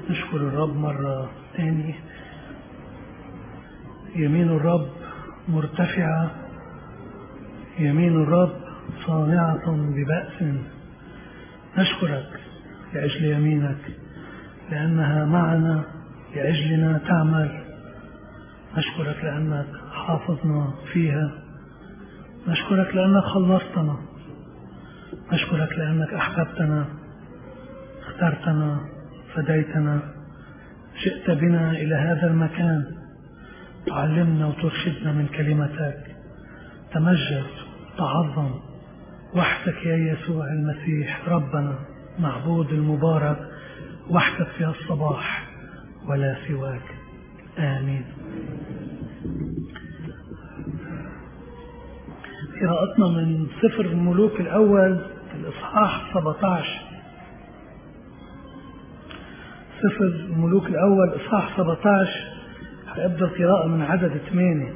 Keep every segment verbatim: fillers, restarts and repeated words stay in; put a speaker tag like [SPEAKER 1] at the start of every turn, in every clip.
[SPEAKER 1] نشكر الرب مرة تاني. يمين الرب مرتفعة، يمين الرب صانعة ببأس. نشكرك لأجل يمينك لأنها معنا، لأجلنا تعمل. نشكرك لأنك حافظنا فيها، نشكرك لأنك خلصتنا، نشكرك لأنك أحببتنا، اخترتنا، فديتنا، جئت بنا إلى هذا المكان تعلمنا وترشدنا من كلمتك. تمجد، تعظم وحدك يا يسوع المسيح ربنا معبود المبارك، وحدك في الصباح ولا سواك. آمين. قراءتنا من سفر الملوك الأول الإصحاح سبعة عشر. سفر الملوك الأول إصحاح سبعة عشر، هأبدأ القراءة من عدد ثمانية.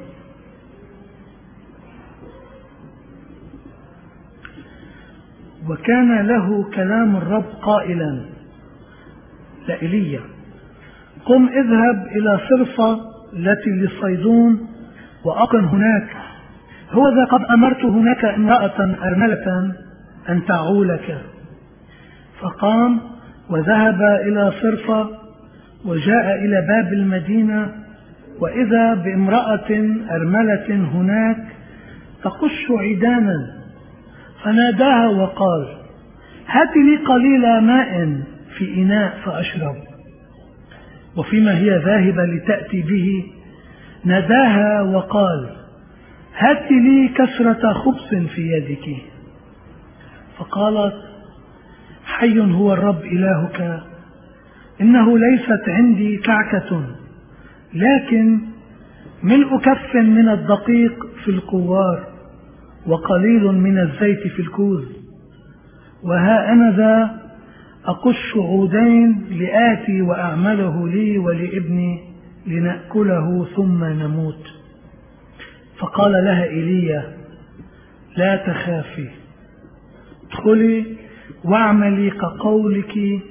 [SPEAKER 1] وكان له كلام الرب قائلا لإيليا: قم اذهب إلى صرفة التي لصيدون وأقم هناك، هوذا قد أمرت هناك امرأة أرملة أن تعولك. فقام وذهب إلى صرفة وجاء إلى باب المدينة، وإذا بامرأة أرملة هناك تقش عيدانا، فناداها وقال: هات لي قليل ماء في إناء فأشرب. وفيما هي ذاهبة لتأتي به ناداها وقال: هات لي كسرة خبز في يدك. فقالت: حي هو الرب إلهك، إنه ليست عندي كعكة، لكن ملء كف من الدقيق في القوار وقليل من الزيت في الكوز. وها أنا ذا أقش عودين لآتي وأعمله لي ولابني لنأكله ثم نموت. فقال لها إيليا: لا تخافي، ادخلي واعملي كقولك،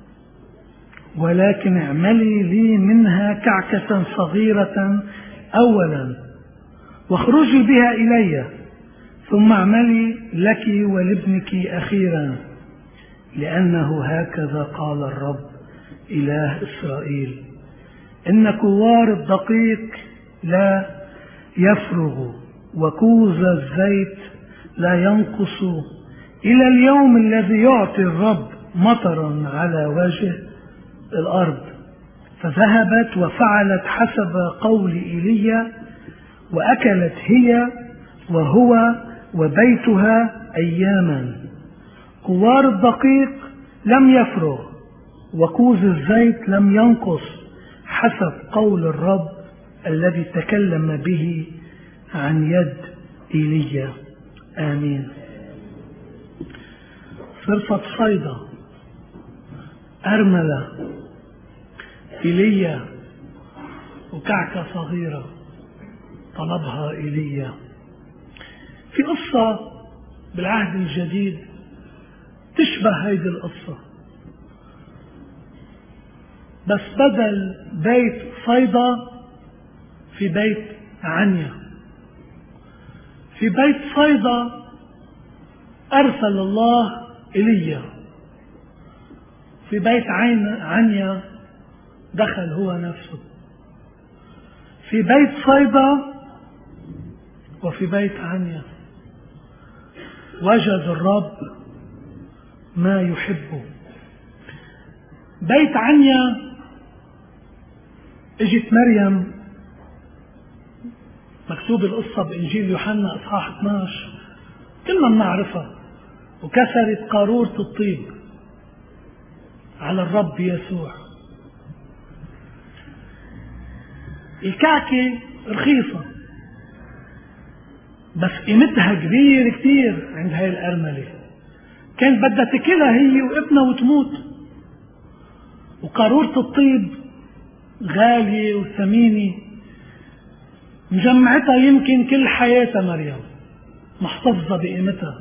[SPEAKER 1] ولكن اعملي لي منها كعكة صغيرة أولا واخرجي بها إلي، ثم اعملي لك ولابنك أخيرا، لأنه هكذا قال الرب إله إسرائيل: إن كوار الدقيق لا يفرغ وكوز الزيت لا ينقص إلى اليوم الذي يعطي الرب مطرا على وجه الأرض. فذهبت وفعلت حسب قول إيليا، وأكلت هي وهو وبيتها أياما. كوار الدقيق لم يفرغ وكوز الزيت لم ينقص، حسب قول الرب الذي تكلم به عن يد إيليا. آمين. صرفة صيدا أرملة إيليا وكعكة صغيرة طلبها إيليا. في قصة بالعهد الجديد تشبه هيدي القصة، بس بدل بيت صيدا في بيت عنيا. في بيت صيدا أرسل الله إيليا، في بيت عنيا دخل هو نفسه. في بيت صيدا وفي بيت عنيا وجد الرب ما يحبه. بيت عنيا اجت مريم، مكتوب القصة بإنجيل يوحنا إصحاح اثني عشر كلنا بنعرفها، وكسرت قارورة الطيب على الرب يسوع. الكعكة رخيصة بس قيمتها كبير كتير عند هاي الأرملة، كانت بدها تاكلها هي وابنها وتموت. وقارورة الطيب غالية وثمينة، مجمعتها يمكن كل حياتها مريم، محتفظة بقيمتها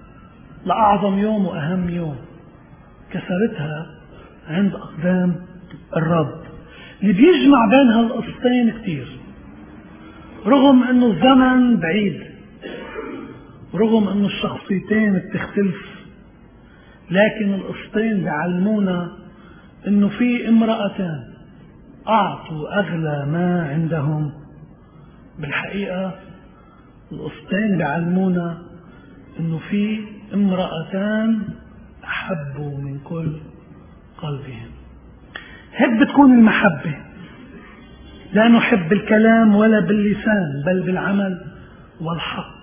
[SPEAKER 1] لأعظم يوم وأهم يوم. كسرتها عند أقدام الرب. اللي بيجمع بين هالقصتين كتير، رغم انه الزمن بعيد، رغم انه الشخصيتين بتختلف، لكن القصتين بيعلمونا انه في امرأتان اعطوا اغلى ما عندهم. بالحقيقة القصتين بيعلمونا انه في امرأتان احبوا من كل قلبهم. هيك بتكون المحبة، لا نحب بالكلام ولا باللسان بل بالعمل والحق.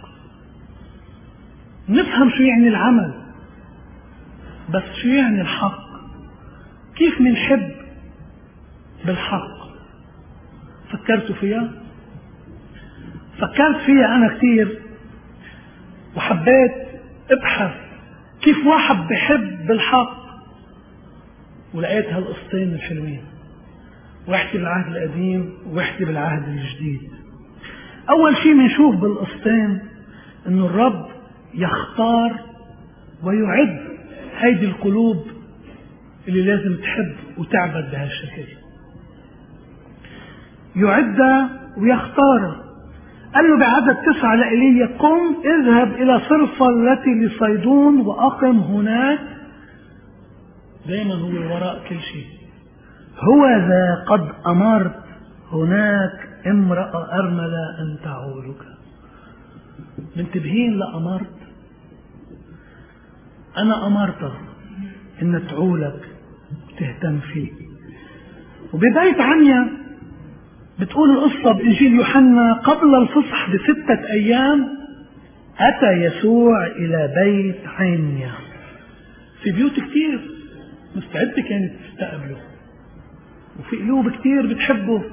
[SPEAKER 1] نفهم شو يعني العمل، بس شو يعني الحق؟ كيف منحب بالحق؟ فكرتوا فيها؟ فكرت فيها أنا كثير، وحبيت ابحث كيف واحد بحب بالحق، ولقيت هالقصتين الحلوين، واحكي بالعهد القديم واحكي بالعهد الجديد. أول شيء بنشوف بالقصتين إنه الرب يختار ويعد هيدي القلوب اللي لازم تحب وتعبد بهالشكل. يعدها ويختارها. قال له بعدد تسعة لإيليا: قم اذهب إلى صرفة التي لصيدون وأقم هناك. دائما هو وراء كل شيء. هو ذا قد أمرت هناك امرأة أرملة أن تعولك. منتبهين لأمرت؟ أنا أمرتها إن تعولك وتهتم فيك. وببيت عنيا بتقول القصة بإنجيل يوحنا: قبل الفصح بستة أيام أتى يسوع إلى بيت عنيا. في بيوت كتير مستعدة كانت تستقبله، وفي قلوب كتير بتحبه.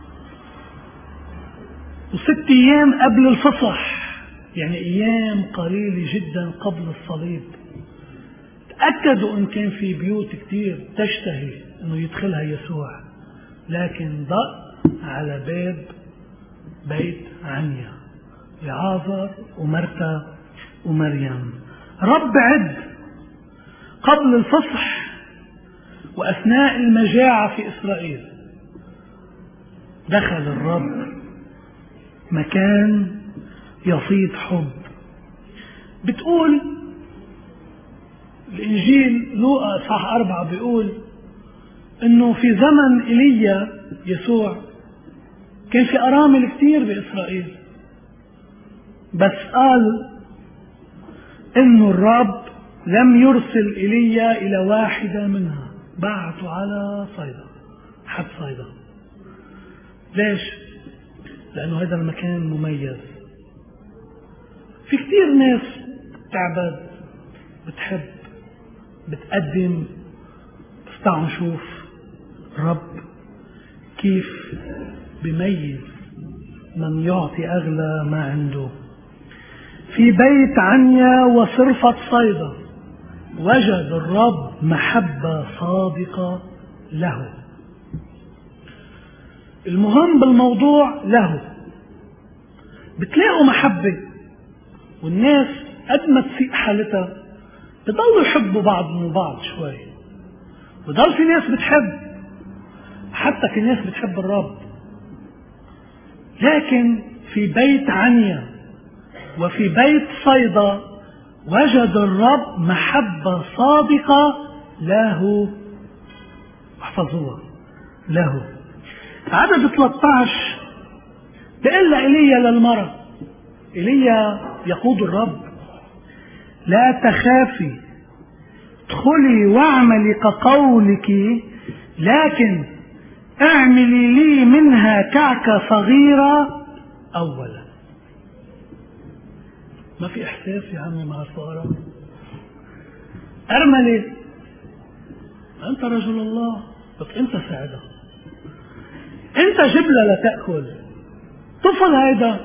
[SPEAKER 1] وست أيام قبل الفصح، يعني أيام قليلة جدا قبل الصليب، تأكدوا إن كان في بيوت كتير تشتهي إنه يدخلها يسوع، لكن ضاق على باب بيت عنيا لعازر ومرتا ومريم. رب عد قبل الفصح وأثناء المجاعة في إسرائيل. دخل الرب مكان يفيض حب. بتقول الإنجيل لوقا إصحاح أربعة بيقول إنه في زمن إيليا يسوع كان في أرامل كتير بإسرائيل، بس قال إنه الرب لم يرسل إيليا إلى واحدة منها، بعثوا على صيدا، حد صيدا. ليش؟ لأنه هذا المكان مميز. في كتير ناس تعبد، بتحب، بتقدم، بس تعالوا نشوف رب كيف بيميز من يعطي أغلى ما عنده. في بيت عنيا وصرفة صيدا وجد الرب محبة صادقة له. المهم بالموضوع له. بتلاقوا محبة، والناس قد ما تسيء حالتها بضلوا يحبوا بعض من بعض شوي، وضل في ناس بتحب، حتى في ناس بتحب الرب. لكن في بيت عنيا وفي بيت صيدا وجد الرب محبة صادقة له. احفظوها، له. عدد ثلاثة عشر بيقول إيليا للمرأة، إيليا يقود الرب: لا تخافي، ادخلي واعملي كقولك، لكن اعملي لي منها كعكة صغيرة أولا. ما في إحساس يا عمي مع الفقراء؟ أرملي، أنت رجل الله، بس أنت ساعدها، أنت جبلة لتأكل، طفل هيدا.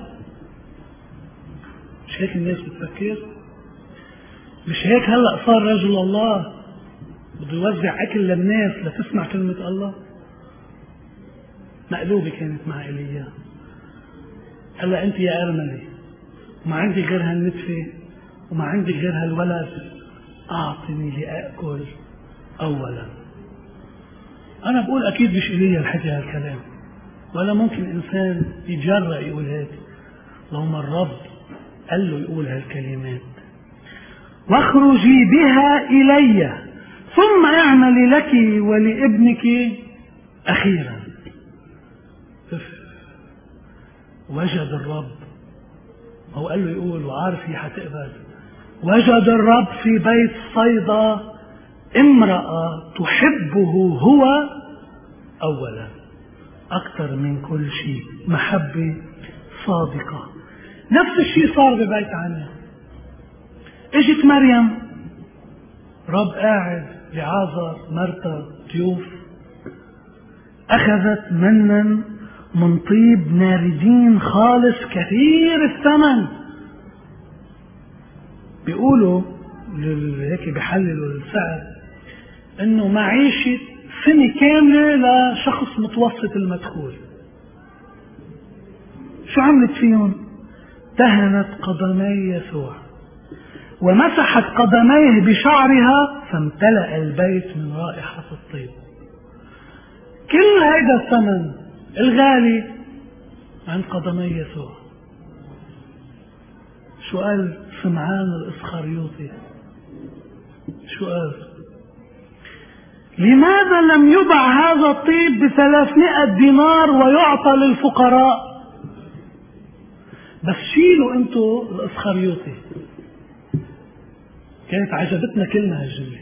[SPEAKER 1] مش هيك الناس بتفكر؟ مش هيك هلأ صار رجل الله بده يوزع أكل للناس لتسمع كلمة الله؟ مقلوبة كانت مع إيليا. هلا أنت يا أرملي ما عندي غير هالنتفة وما عندي غير هالولد، أعطني لأكل أولا. أنا بقول أكيد مش إلي الحكي هالكلام، ولا ممكن إنسان يتجرأ يقول هيك. اللهم الرب قال له يقول هالكلمات: واخرجي بها إلي ثم اعملي لك ولابنك أخيرا. وجد الرب، هو قال له يقول وعارف هي حتقبل، وجد الرب في بيت صيدا امرأة تحبه هو أولا أكثر من كل شيء، محبة صادقة. نفس الشيء صار ببيت عنيا. اجت مريم، رب قاعد لعازر مرتا ضيوف، أخذت منا من طيب ناردين خالص كثير الثمن. بيقولوا هيك بيحللوا السعر انه معيشة سنة كاملة لشخص متوسط المدخول. شو عملت فيهم؟ دهنت قدمي يسوع ومسحت قدميه بشعرها فامتلأ البيت من رائحة الطيب. كل هيدا الثمن الغالي عند قدمي يسوع. شو قال سمعان الإسخريوطي؟ شو قال؟ لماذا لم يباع هذا الطيب بثلاثمائة دينار ويعطى للفقراء؟ بس شيلوا انتو الإسخريوطي. كانت عجبتنا كلنا هالجملة،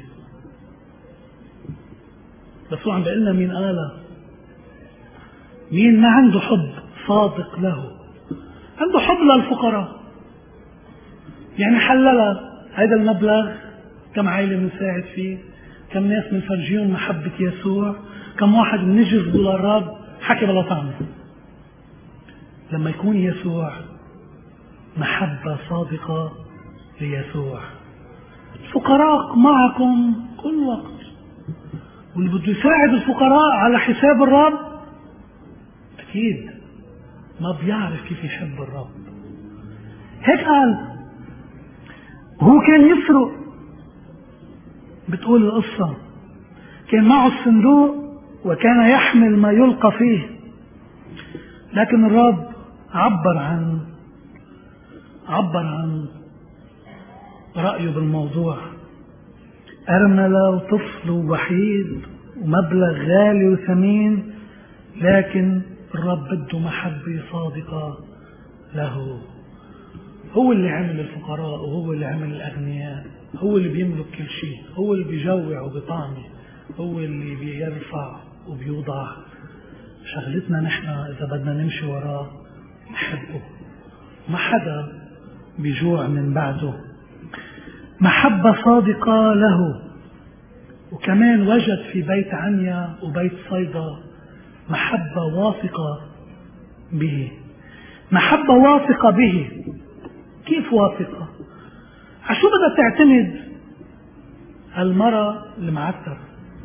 [SPEAKER 1] بس هو عم بيقلنا مين قالها؟ مين ما عنده حب صادق له، عنده حب للفقراء. يعني حللها هذا المبلغ، كم عائلة بنساعد فيه، كم ناس بنفرجيهم محبة يسوع، كم واحد بنجذبه للرب، حكي بلا طعم. لما يكون يسوع محبة صادقة ليسوع. الفقراء معكم كل وقت، واللي بده يساعد الفقراء على حساب الرب أكيد ما بيعرف كيف يحب الرب. هيك قال. هو كان يسرق، بتقول القصة، كان معه الصندوق وكان يحمل ما يلقى فيه، لكن الرب عبر عن عبر عن رأيه بالموضوع. أرملة وطفل ووحيد ومبلغ غالي وثمين، لكن الرب بده محبة صادقة له. هو اللي عمل الفقراء وهو اللي عمل الأغنياء، هو اللي بيملك كل شيء، هو اللي بيجوع وبيطعمي، هو اللي بيرفع وبيوضع. شغلتنا نحن إذا بدنا نمشي وراه نحبه، ما حدا بيجوع من بعده. محبة صادقة له. وكمان وجد في بيت عنيا وبيت صيدا محبة واثقة به. محبة واثقة به. كيف واثقة؟ عشو بدها تعتمد هالمرة المعترة؟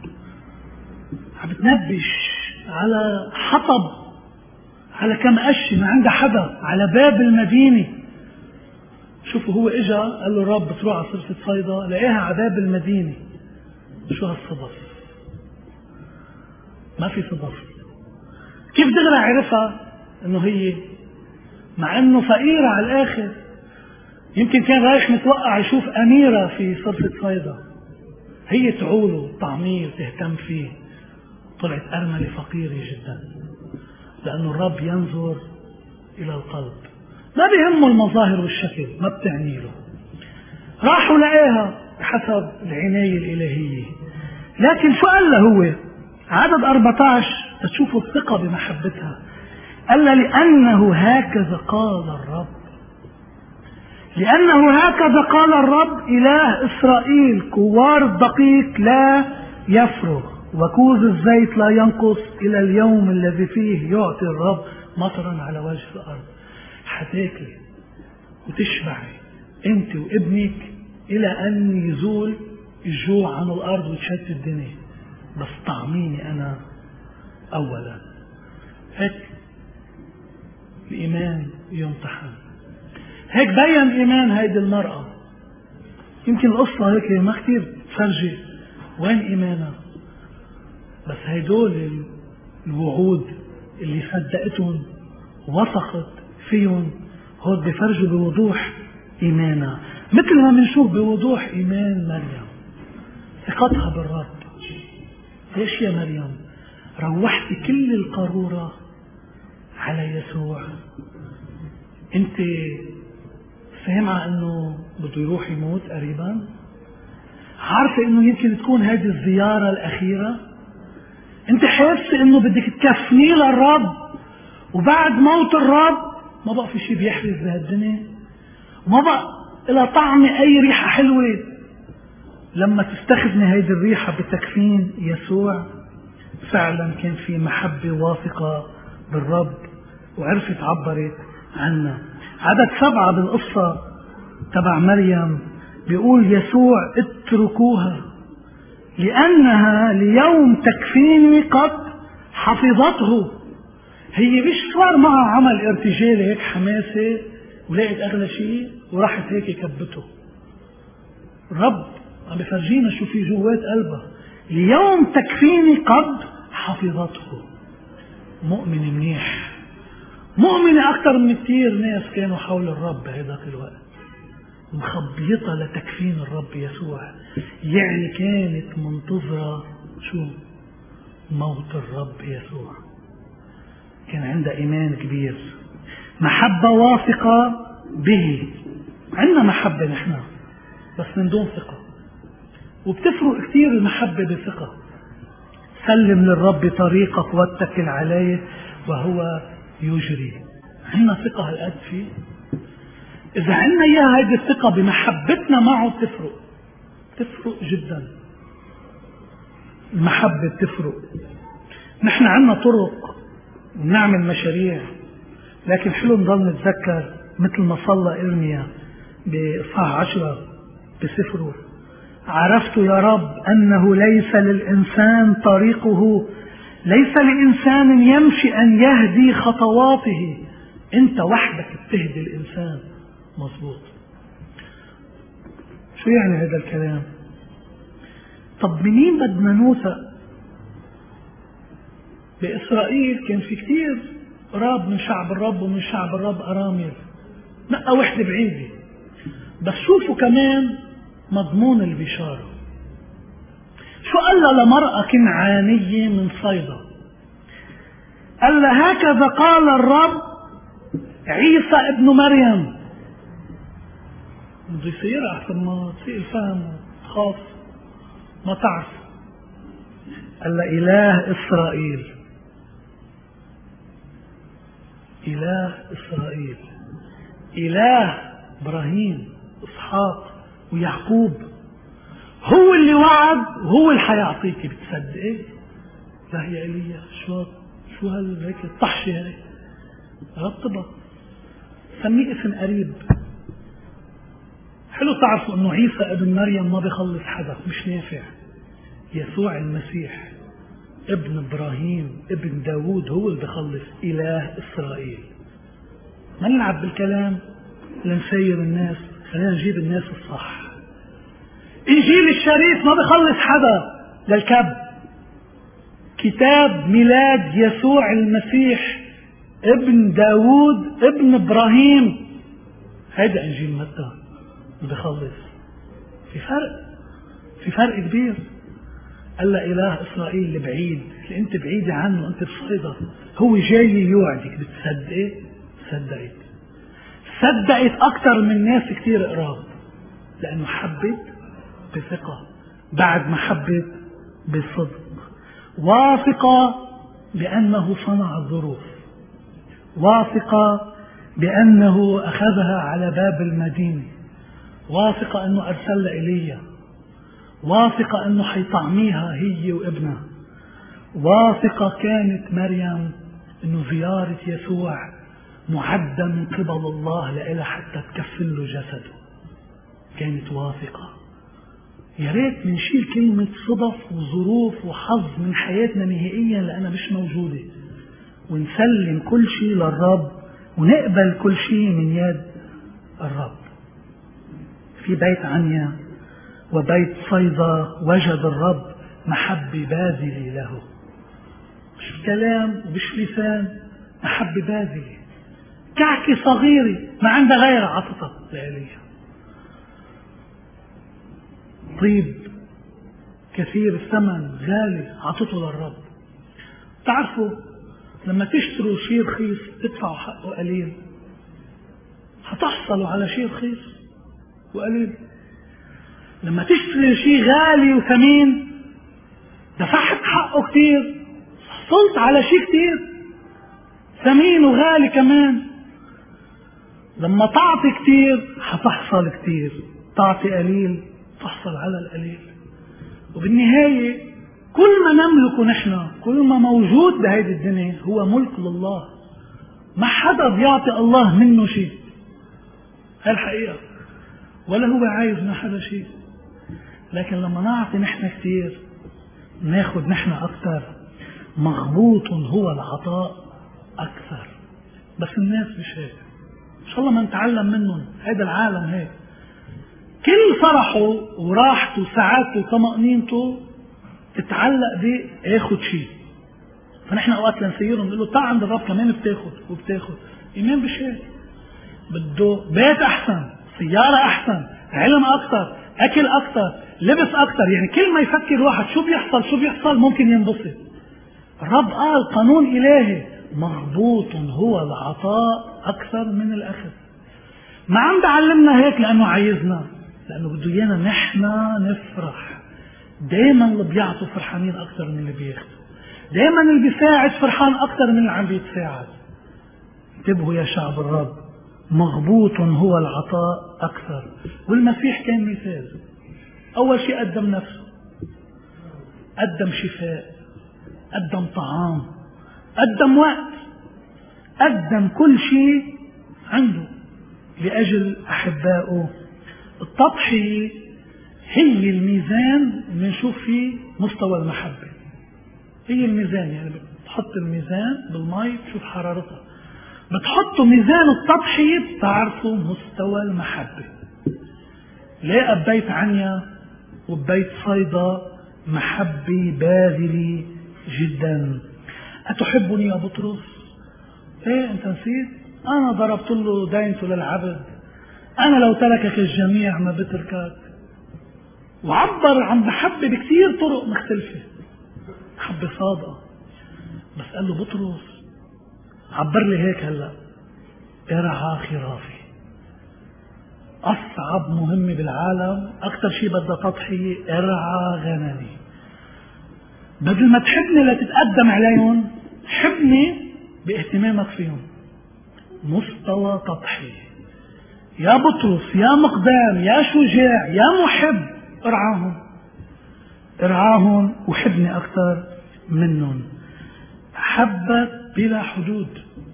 [SPEAKER 1] عم بتنبش على حطب، على كم قش ما عندها حدا، على باب المدينة. شوفوا هو اجا قال له الرب بتروح على صرفة صيدا، لقاها على باب المدينة. شو هالصدف؟ ما في صدف. كيف دغري عرفها انه هي، مع انه فقيرة على الاخر؟ يمكن كان رايح متوقع يشوف اميرة في صرفة صيدا، هي تعوله طعميه وتهتم فيه. طلعت ارملة فقيرة جدا، لانه الرب ينظر الى القلب، ما بيهمه المظاهر والشكل، ما بتعني له. راحوا لقاها بحسب العناية الإلهية. لكن شو قال له هو؟ عدد أربعة عشر تشوفوا الثقة بمحبتها. قال له لأنه هكذا قال الرب، لأنه هكذا قال الرب إله إسرائيل، كوار الدقيق لا يفرغ وكوز الزيت لا ينقص إلى اليوم الذي فيه يعطي الرب مطرا على وجه الأرض. حتاكلي وتشبعي انت وابنك الى ان يزول الجوع عن الارض وتشتت الدنيا، بس طعميني انا اولا. هيك الايمان يمتحن. هيك بين ايمان هيدي المرأة. يمكن القصة هيك ما كتير تفرجي وين ايمانها. بس هيدول الوعود اللي صدقتهم وثقت فيهم هود بفرجوا بوضوح إيمانها، مثل ما بنشوف بوضوح إيمان مريم ثقتها بالرب. ليش يا مريم روحتي كل القارورة على يسوع؟ انت سامعة انه بده يروح يموت قريبا؟ عارفة انه يمكن تكون هذه الزيارة الاخيرة؟ انت حاسة انه بدك تكفنيه للرب، وبعد موت الرب ما بقى في شيء بيحرز بهالدنيا، وما بقى إلى طعم اي ريحة حلوة لما تستخدمي هيدي الريحة بتكفين يسوع. فعلا كان في محبة واثقة بالرب وعرفت عبرت عنها. عدد سبعة بالقصة تبع مريم بيقول يسوع اتركوها لأنها ليوم تكفيني قد حفظته. هي مش صار معها عمل ارتجالي هيك حماسة ولقيت أغلى شيء وراحت هيك كبته. الرب عم بفرجينا شو في جوات قلبها. ليوم تكفيني قد حفظته. مؤمن منيح، مؤمنة أكثر من كثير ناس كانوا حول الرب بهذاك الوقت، مخبيطة لتكفين الرب يسوع. يعني كانت منتظرة شو؟ موت الرب يسوع. كان عندها إيمان كبير، محبة واثقة به. عندنا محبة نحن بس من دون ثقة، وبتفرق كثير المحبة بثقة. سلم للرب طريقك واتكل عليه وهو يجري. عندنا ثقة هالقد فيه؟ إذا عندنا إياها هذه الثقة بمحبتنا معه بتفرق، تفرق جدا. المحبة بتفرق. نحن عندنا طرق ونعمل مشاريع، لكن حلو نضل نتذكر مثل ما صلى إرميا بإصحاح عشرة بسفره: عرفت يا رب أنه ليس للإنسان طريقه، ليس لإنسان يمشي أن يهدي خطواته. أنت وحدك بتهدي الإنسان مظبوط. شو يعني هذا الكلام؟ طب منين بدنا نوثق؟ بإسرائيل كان في كتير قراب من شعب الرب ومن شعب الرب أرامل، نقى وحدة بعيدة. بس شوفوا كمان مضمون البشارة. شو قال لها لمرأة كنعانية من صيدا؟ قال لها هكذا قال الرب عيسى ابن مريم. بده يصير أحسن ما تسيء الفهم خاص ما تعرف. قال لها إله إسرائيل، إله إسرائيل، إله إبراهيم إسحاق ويعقوب، هو اللي وعد وهو اللي حيعطيك. بتصدقي؟ لا يا إيليا شو شو هالهيك الطحشة هاي؟ رطبة، سميه اسم قريب. حلو تعرفوا انه عيسى ابن مريم ما بيخلص حدا، مش نافع. يسوع المسيح ابن ابراهيم ابن داوود هو اللي بيخلص، إله إسرائيل. ما نلعب بالكلام لنسير الناس، خلينا نجيب الناس الصح. إنجيل الشريف ما بيخلص حدا للكب. كتاب ميلاد يسوع المسيح ابن داوود ابن إبراهيم، هيدا إنجيل متى بيخلص. في فرق، في فرق كبير. قال له إله إسرائيل البعيد اللي أنت بعيدة عنه، أنت بصيدا، هو جاي يوعدك. بتصدقي؟ صدقت، صدقت أكثر من ناس كتير قراب، لأنه حبت بثقة بعد ما حبت بصدق، واثقة بأنه صنع الظروف، واثقة بأنه أخذها على باب المدينة، واثقة أنه أرسل إليها، واثقة أنه حيطعميها هي وابنها، واثقة كانت مريم أنه زيارة يسوع معدة من قبل الله لإلها حتى تكفل له جسده. كانت واثقة. يا ريت منشيل كلمة صدف وظروف وحظ من حياتنا نهائيا لأنها مش موجودة، ونسلم كل شيء للرب ونقبل كل شيء من يد الرب. في بيت عنيا وبيت صيدا وجد الرب محبة باذلة له. مش كلام ومش لسان، محبة باذلة. كعكة صغيرة ما عندها غيرها عطتها لإيليا. طيب كثير الثمن غالي عطته للرب. تعرفوا لما تشتروا شيء رخيص تدفعوا حقه قليل، هتحصلوا على شيء رخيص وقليل. لما تشتري شيء غالي وثمين دفعت حقه كتير، حصلت على شيء كتير ثمين وغالي كمان. لما تعطي كتير هتحصل كتير، تعطي قليل تحصل على القليل. وبالنهاية كل ما نملكه نحن، كل ما موجود بهذه الدنيا هو ملك لله. ما حدا بيعطي الله منه شيء، هاي الحقيقة، ولا هو عايز من حدا شيء. لكن لما نعطي نحن كتير ناخد نحن أكثر. مغبوط هو العطاء أكثر. بس الناس مش هيك، إن شاء الله ما نتعلم منهم. هذا العالم هيك، كل فرحه وراحته وسعادته وطمأنينته تتعلق بياخد شيء. فنحن اوقات لنسيرهم نقول له تعال عند الرب كمان بتاخد وبتاخد. ايمان مش هيك، بده بيت احسن، سيارة احسن، علم اكثر، اكل اكثر، لبس اكثر. يعني كل ما يفكر واحد شو بيحصل شو بيحصل ممكن ينبسط. الرب قال قانون الهي، مغبوط هو العطاء اكثر من الاخذ. ما عم بعلمنا هيك لانه عايزنا، لانه بده ايانا نحن نفرح. دايما اللي بيعطوا فرحانين اكثر من اللي بياخذوا، دايما اللي بيساعد فرحان اكثر من اللي عم بيتساعد. انتبهوا يا شعب الرب، مغبوط هو العطاء اكثر. والمسيح كان مثال. اول شيء قدم نفسه، قدم شفاء، قدم طعام، قدم وقت، قدم كل شيء عنده لأجل أحبائه. التضحية هي الميزان اللي نشوف فيه مستوى المحبة. هي الميزان، يعني بتحط الميزان بالماء تشوف حرارتها، بتحطوا ميزان التضحية بتعرفوا مستوى المحبة. لاقى ببيت عنيا وببيت صيدا محبة باذلة جدا. أتحبني يا بطرس؟ ايه انت نسيت؟ انا ضربت له دينته للعبد، انا لو تركك الجميع ما بتركك. وعبر عن محبة بكثير طرق مختلفة، محبة صادقة. بس قال له بطرس عبر لي هيك هلا، ارعى خرافي. اصعب مهمة بالعالم، اكثر شيء بدها تضحية، ارعى غنمي. بدل ما تحبني لتتقدم عليهم، حبني باهتمامك فيهم. مستوى تضحية. يا بطرس، يا مقدام، يا شجاع، يا محب، ارعاهم ارعاهم وحبني اكثر منهم. احبت بلا حدود،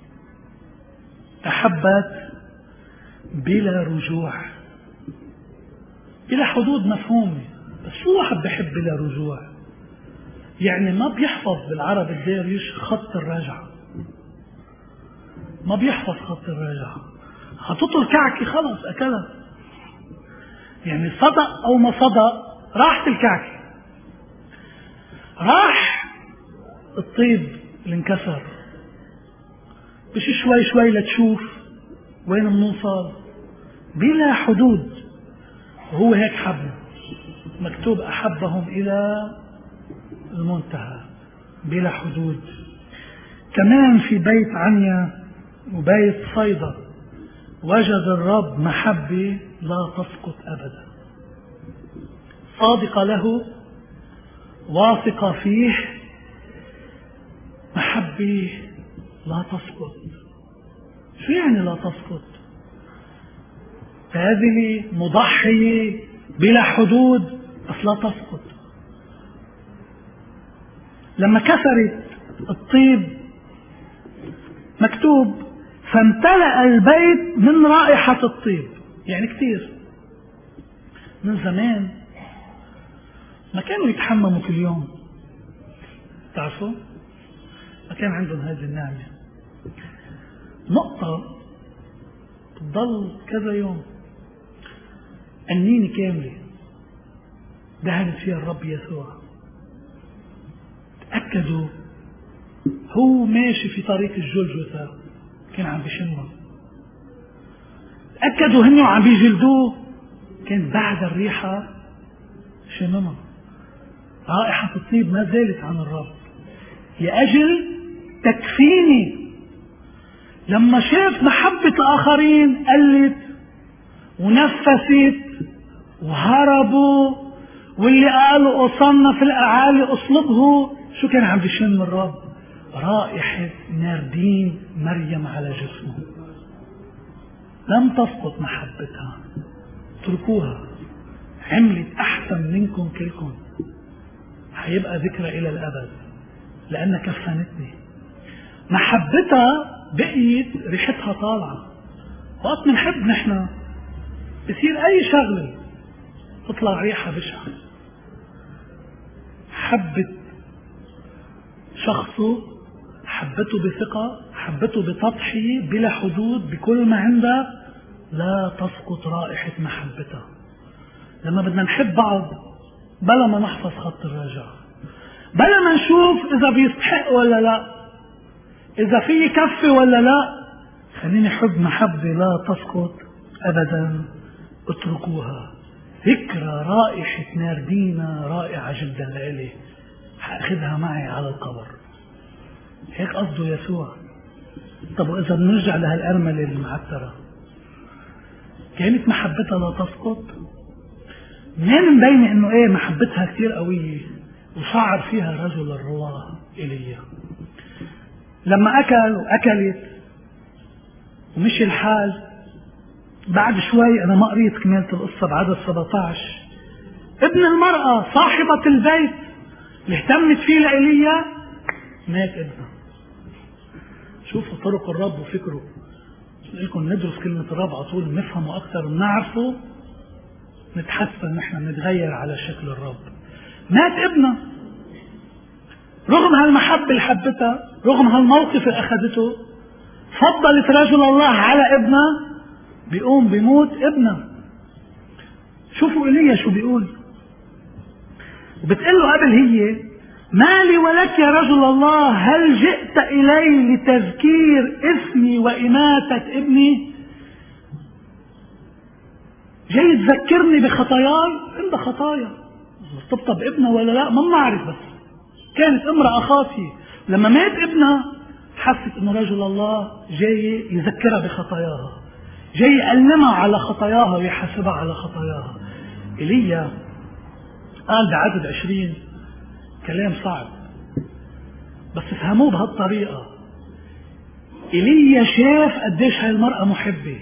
[SPEAKER 1] احبت بلا رجوع. بلا حدود مفهومة، بس شو واحد بحب بلا رجوع؟ يعني ما بيحفظ بالعرب الدارج خط الرجعة، ما بيحفظ خط الرجعة. حطته الكعكة خلص أكلها، يعني صدق أو ما صدق راحت الكعكة، راح الطيب اللي انكسر. مش شوي شوي لتشوف وين بنوصل. بلا حدود، وهو هيك حبنا. مكتوب أحبهم إلى المنتهى، بلا حدود. كمان في بيت عنيا وبيت صيدا وجد الرب محبة لا تسقط أبدا، صادقة له، واثقة فيه، محبة لا تسقط. شو يعني لا تسقط؟ باذلة، مضحية، بلا حدود، بس لا تسقط. لما كسرت الطيب مكتوب فامتلأ البيت من رائحة الطيب. يعني كثير من زمان ما كانوا يتحمموا كل يوم، تعرفوا؟ ما كان عندهم هذه النعمة. نقطة تضل كذا يوم، قنينة كاملة دهنت فيها الرب يسوع. تأكدوا هو ماشي في طريق الجلجثة كان عم بيشمها، تأكدوا هن وعم بيجلدوه كان بعد الريحة شممها، رائحة الطيب ما زالت عن الرب لأجل تكفيني. لما شاف محبة الآخرين قلت ونفست وهربوا، واللي قالوا أصلنا في الأعالي أصلبه، شو كان عم بيشم الرب؟ رائحة ناردين مريم على جسمه. لم تسقط محبتها، اتركوها، عملت أحسن منكم كلكم، هيبقى ذكرى إلى الأبد لأن كفنتني. محبتها بقيت ريحتها طالعة. وقت منحب نحن بصير أي شغلة تطلع ريحة بشعة. حبت شخصه، حبته بثقة، حبته بتضحية بلا حدود بكل ما عندها، لا تسقط رائحة محبتها. لما بدنا نحب بعض بلا ما نحفظ خط الرجاء، بلا ما نشوف إذا بيستحق ولا لا، إذا في يكفي ولا لا، خليني حب محبة لا تسقط أبدا، اتركوها. ذكرى رائحة ناردينا رائعة جدا لإلي، هأخذها معي على القبر. هيك قصده يسوع. طب وإذا بنرجع لهالأرملة المعترة، كانت محبتها لا تسقط؟ منين مبينة إنه إيه محبتها كتير قوية وشعر فيها رجل الرواه إيليا؟ لما أكل وأكلت ومشي الحال، بعد شوي أنا ما قريت كمالة القصة بعدد سبعة عشر، ابن المرأة صاحبة البيت اللي اهتمت فيه لإيليا مات ابنها. شوفوا طرق الرب وفكره. لكم ندرس كلمة الرب على طول، نفهمه أكثر ونعرفه، نتحسن نحن نتغير على شكل الرب. مات ابنها رغم هالمحبة اللي حبتها، رغم هالموقف اللي أخذته، فضلت رجل الله على ابنها، بيقوم بيموت ابنها. شوفوا إيليا شو بيقول، وبتقول له قبل هي: ما لي ولك يا رجل الله، هل جئت إلي لتذكير اسمي وإماتة ابني؟ جاي تذكرني بخطاياي؟ عندها خطايا، طبطب ابنها ولا لا ما بنعرف، بس كانت امرأة خاطئة. لما مات ابنها حست انه رجل الله جاي يذكرها بخطاياها، جاي يألمها على خطاياها ويحاسبها على خطاياها. إيليا قال بعدد عشرين كلام صعب، بس افهموه بهالطريقة. إيليا شاف قديش هاي المرأة محبة،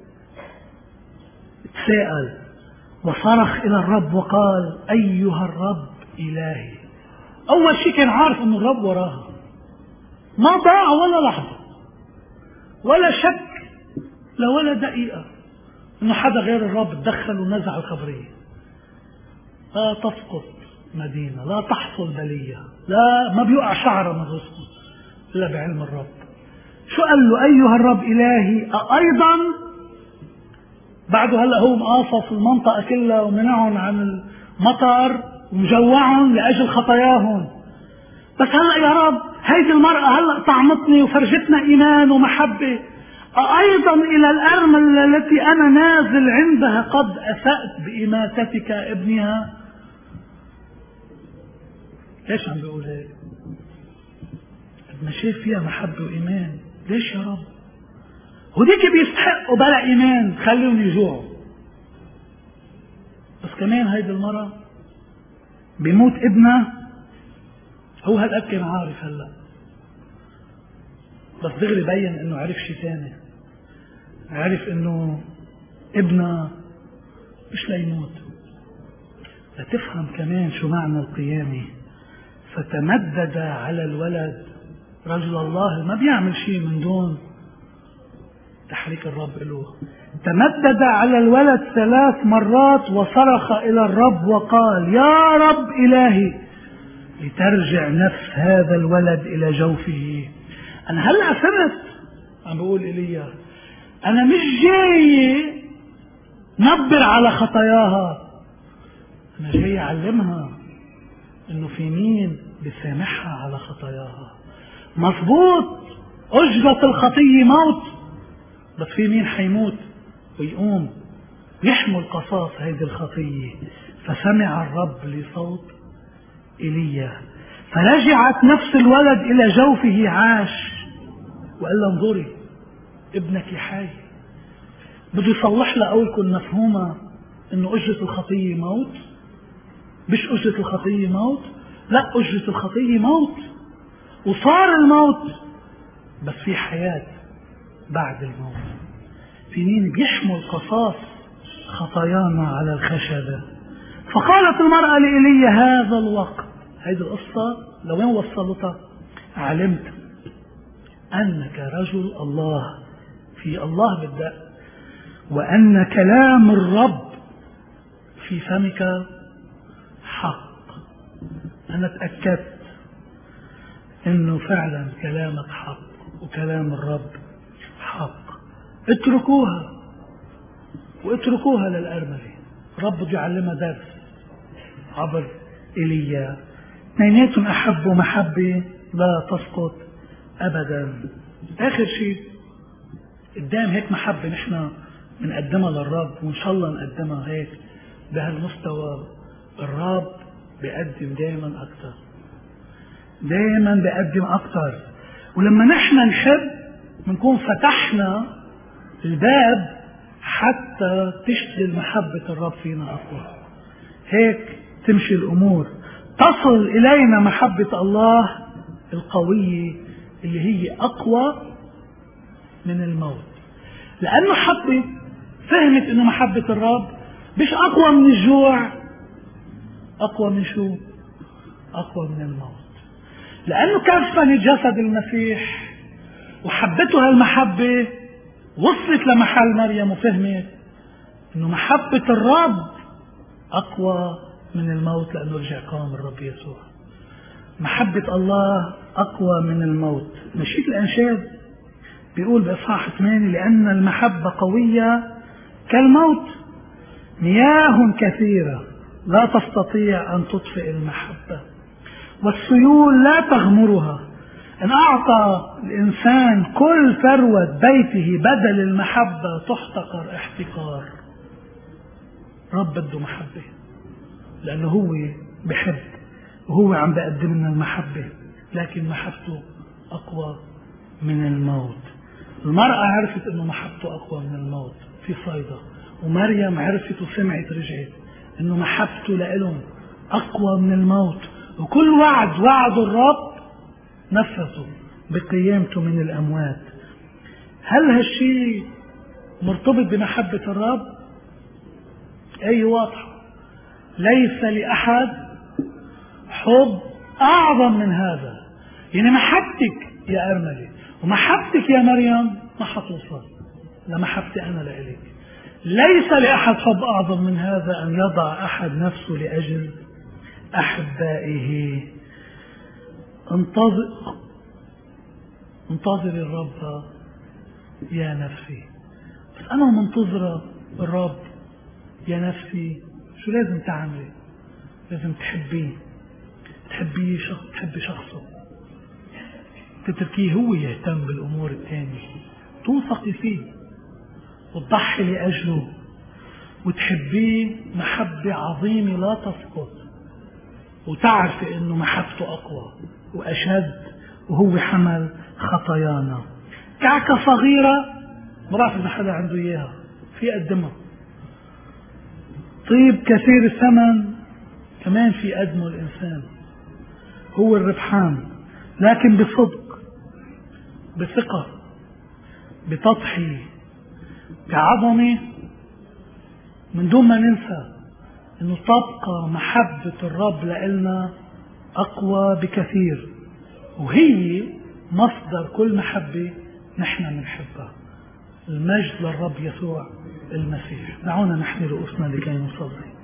[SPEAKER 1] تساءل وصرخ إلى الرب وقال: أيها الرب إلهي. أول شيء كان عارف أن الرب وراها، ما ضاع ولا لحظة ولا شك لا ولا دقيقة أنه حدا غير الرب تدخل ونزع الخبرية. لا تسقط مدينة، لا تحصل بلية، لا ما بيقع شعرة من رزقه إلا بعلم الرب. شو قال له؟ أيها الرب إلهي. أيضا بعده هلأ هو مقاصص المنطقة كلها ومنعهم عن المطر ومجوعهم لأجل خطاياهم، بس هلأ يا رب هيدي المرأة هلأ طعمتني وفرجتنا إيمان ومحبة، أيضا إلى الأرملة التي أنا نازل عندها قد أسأت بإماتتك ابنها؟ ليش عم بيقول هيك؟ قد ما شاف فيها محبة وإيمان. ليش يا رب؟ هوديك بيستحقوا بلا إيمان، خليهم يجوعوا، بس كمان هيدي المرأة بيموت ابنها. هو هالقد كان عارف هلا، بس دغري بين انه عرف شيء ثاني، عرف انه ابنها مش ليموت. لتفهم كمان شو معنى القيامة. فتمدد على الولد. رجل الله ما بيعمل شيء من دون تحريك الرب له. تمدد على الولد ثلاث مرات وصرخ إلى الرب وقال: يا رب إلهي، لترجع نفس هذا الولد إلى جوفه. أنا هلأ فهمت، عم بقول إيليا، أنا مش جاي نبر على خطاياها، أنا جاي أعلمها إنه في مين بسامحها على خطاياها. مظبوط، أجرة الخطية موت، بس في مين حيموت ويقوم يحمل قصاص هذه الخطية. فسمع الرب لصوت إيليا فرجعت نفس الولد إلى جوفه عاش، وقال له انظري ابنك حي. بده يصلح لها أول كل مفهومة إنه أجرة الخطية موت، مش أجرة الخطية موت، لا أجرة الخطية موت، وصار الموت بس في حياة بعد الموت. في مين بيحمل قصاص خطايانا على الخشبة. فقالت المرأة لإيليا هذا الوقت، هذه القصة لوين وصلتها؟ علمت أنك رجل الله، في الله بالدق، وأن كلام الرب في فمك حق. أنا تأكدت أنه فعلا كلامك حق وكلام الرب حق. اتركوها واتركوها للأرملة. رب بده يعلمها درس عبر إيليا. اثنيناتهم أحبوا محبة لا تسقط أبدا. آخر شيء قدام هيك محبة نحن بنقدمها للرب، وإن شاء الله نقدمها هيك بهالمستوى. الرب بيقدم دائما أكثر، دائما بيقدم أكثر. ولما نحن نحب بنكون فتحنا الباب حتى تشتغل محبة الرب فينا أقوى. هيك تمشي الأمور، تصل إلينا محبة الله القوية اللي هي أقوى من الموت. لأنه حبة فهمت إنه محبة الرب مش أقوى من الجوع، أقوى من شو؟ أقوى من الموت. لأنه كفن جسد المسيح وحبته هالمحبة وصلت لمحل مريم وفهمت إنه محبة الرب أقوى من الموت، لأنه رجع قام الرب يسوع. محبة الله أقوى من الموت. نشيد الأنشاد بيقول بإصحاح ثمانية لأن المحبة قوية كالموت، مياه كثيرة لا تستطيع أن تطفئ المحبة، والسيول لا تغمرها. إن أعطى الإنسان كل ثروة بيته بدل المحبة تحتقر احتقار. رب بده محبة لأنه هو بحب وهو عم بقدم لنا المحبة، لكن محبته أقوى من الموت. المرأة عرفت إنه محبته أقوى من الموت في صيدا، ومريم عرفت وسمعت رجعت إنه محبته لإلهم أقوى من الموت. وكل وعد وعد الرب نفذه بقيامته من الأموات. هل هالشيء مرتبط بمحبة الرب؟ أي واضح. ليس لأحد حب أعظم من هذا. يعني محبتك يا أرملة ومحبتك يا مريم ما حتوصل لمحبتي أنا لإليك. ليس لأحد حب أعظم من هذا أن يضع أحد نفسه لأجل أحبائه. انتظر انتظر الرب يا نفسي. بس أنا منتظرة الرب يا نفسي. شو لازم تعملي؟ لازم تحبيه، تحبيه شخص، تحبي شخصه، تتركيه هو يهتم بالأمور الثانية، توثقي فيه وتضحي لأجله وتحبيه محبة عظيمة لا تسقط، وتعرفي إنه محبته أقوى وأشد، وهو حمل خطايانا. كعكة صغيرة ما بعرف إذا حدا عنده إياها في قدمها. طيب كثير الثمن كمان في قدمه الإنسان، هو الربحان، لكن بصدق، بثقة، بتضحية، بعظمة، من دون ما ننسى إنه تبقى محبة الرب لإلنا أقوى بكثير، وهي مصدر كل محبة نحن بنحبها. المجد للرب يسوع المسيح. دعونا نحن رؤوسنا لكي نصلي.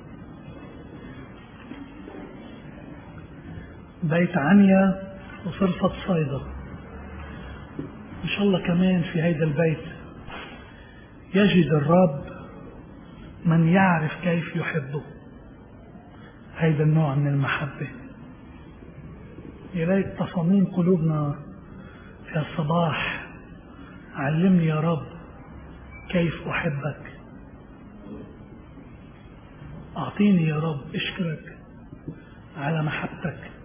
[SPEAKER 1] بيت عنيا وصرفة صيدا، إن شاء الله كمان في هيدا البيت يجد الرب من يعرف كيف يحبه، هيدا النوع من المحبة. يا ريت تصاميم قلوبنا يا صباح علمني يا رب كيف أحبك. أعطيني يا رب أشكرك على محبتك